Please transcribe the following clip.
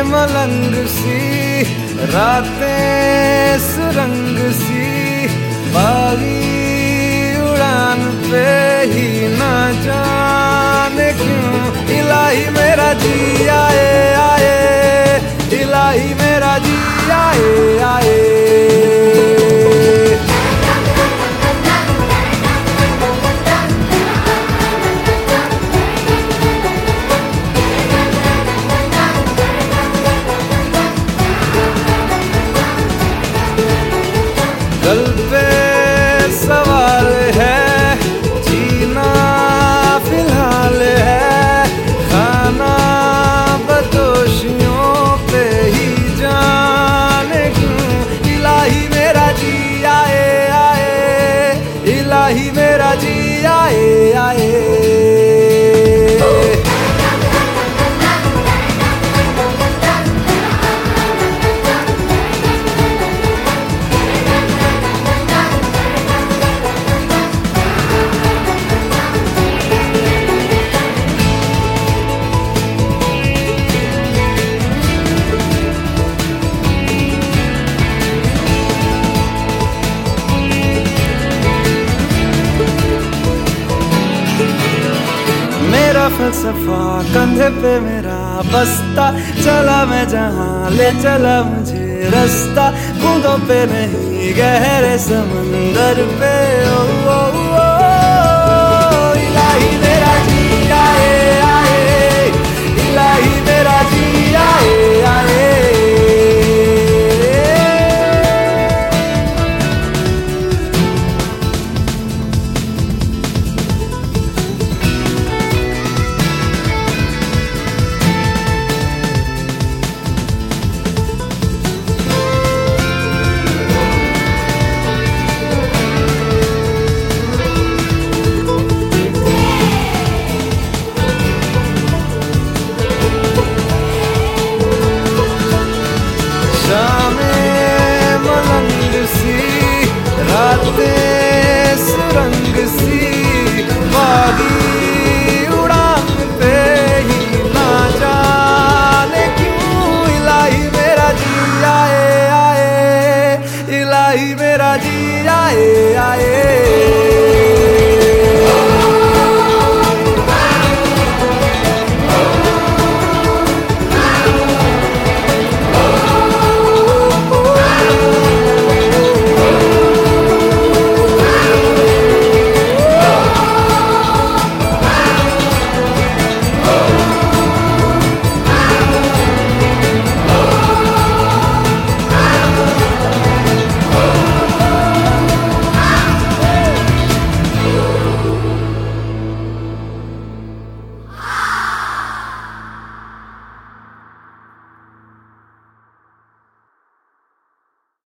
मलंग सी रातें सुरंग सी, बागी उड़ान पे ही ना जाने क्यों इलाही मेरा जी आए आए, इलाही मेरा जी आए आए। कल पे सवाल है, जीना फिलहाल है, खाना बदोशियों पे ही जाने क्यों इलाही मेरा जी आए आए, इलाही मेरा जी आए आए। मेरा फलसफा कंधे पे मेरा बस्ता, चला मैं जहाँ ले चला मुझे रास्ता, बूंदों पे नहीं गहरे समंदर पे ओ, ओ,